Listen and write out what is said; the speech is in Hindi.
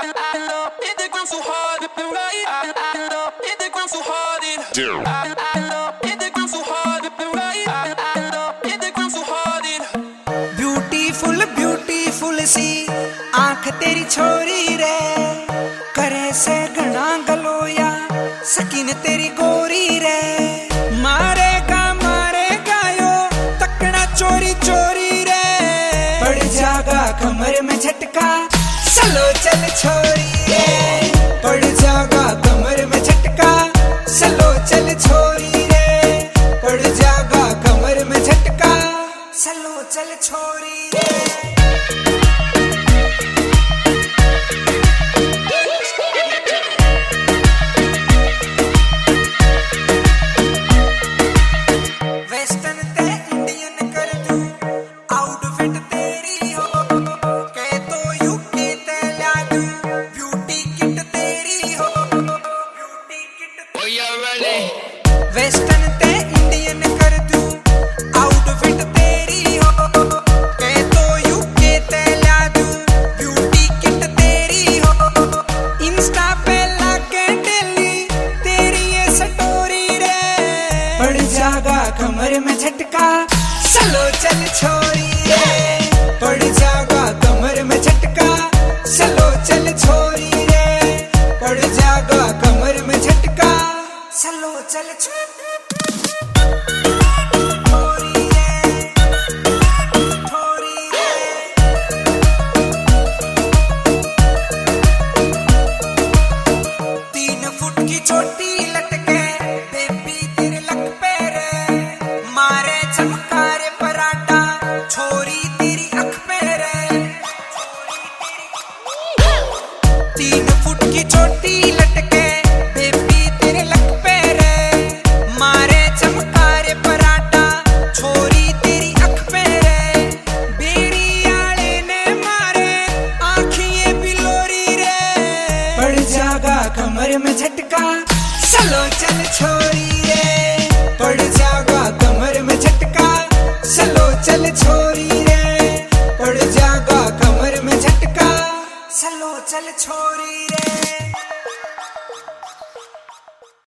hit the ground so hard, hit the ground so hard, hit the ground so hard, hit the ground so hard. Beautiful beautiful सी आंख तेरी छोरी रे, करे से घना गलोया सकीन तेरी गोरी रे। मारेगा यो तकड़ा चोरी चोरी रे, पड़ जागा कमर में झटका चलो चल छोरी रे। पड़ जागा कमर में झटका चलो चल छोरी रे, पड़ जागा कमर में झटका चलो चल छोरी रे। वेस्टर्न ते इंडियन कर दूं आउटफिट तेरी हो, कहे तो यूके ते ला दूं ब्यूटी किट तेरी हो, ब्यूटी किट। वेस्टर्न ते इंडियन कर दूं आउटफिट तेरी हो, कहे तो यूके ते ला दूं ब्यूटी किट तेरी हो। इंस्टा पे लाके डेली तेरी ये स्टोरी रे, पड़ जागा कमर में झटका चलो चल छोरी रे। पड़ जागा कमर में झटका चलो चल छोरी रे, पड़ जागा कमर में झटका चलो चल छोरी रे। छोरी रे। 3 फुट की चोटी लटके बेबी तेरे लक पे रे, मारे चमकारे पराठा छोरी तेरी अख पे रे। 3 फुट की चोटी लटके बेबी तेरे लक पे रे, मारे चमकारे पराठा छोरी तेरी अख पे रे। बेड़ी आले ने मारे आँखिए बिलोरी रे, पड़ जागा कमर में झटका चलो चल छोरी रे। पड़ जागा कमर में झटका चलो चल छोरी रे, पड़ जागा कमर में झटका चलो चल छोरी।